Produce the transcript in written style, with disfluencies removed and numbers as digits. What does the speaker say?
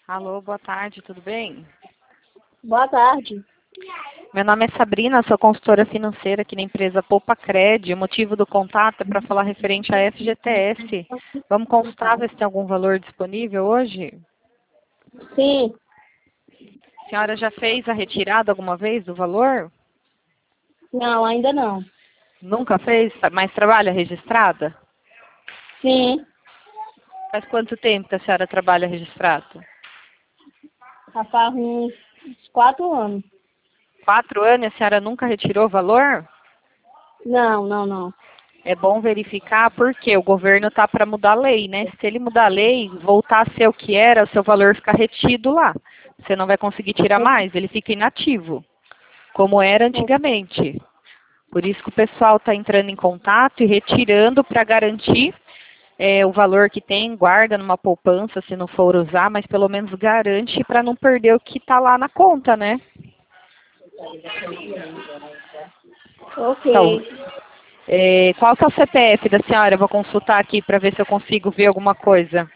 Alô, boa tarde, tudo bem? Boa tarde. Meu nome é Sabrina, sou consultora financeira aqui na empresa Poupa Cred. O motivo do contato é para falar referente à FGTS. Vamos consultar, ver se tem algum valor disponível hoje? Sim, A senhora já fez a retirada alguma vez do valor? não, ainda não. Nunca fez, mas trabalha registrada? Sim, Faz quanto tempo que a senhora trabalha registrada? já faz uns 4 anos. 4 anos e a senhora nunca retirou o valor? Não. É bom verificar porque o governo está para mudar a lei, né? Se ele mudar a lei, voltar a ser o que era, o seu valor fica retido lá. Você não vai conseguir tirar mais, ele fica inativo, como era antigamente. Por isso que o pessoal está entrando em contato e retirando para garantir o valor que tem, guarda numa poupança se não for usar, mas pelo menos garante para não perder o que está lá na conta, né? Ok. Então, qual que é o CPF da senhora? Eu vou consultar aqui para ver se eu consigo ver alguma coisa.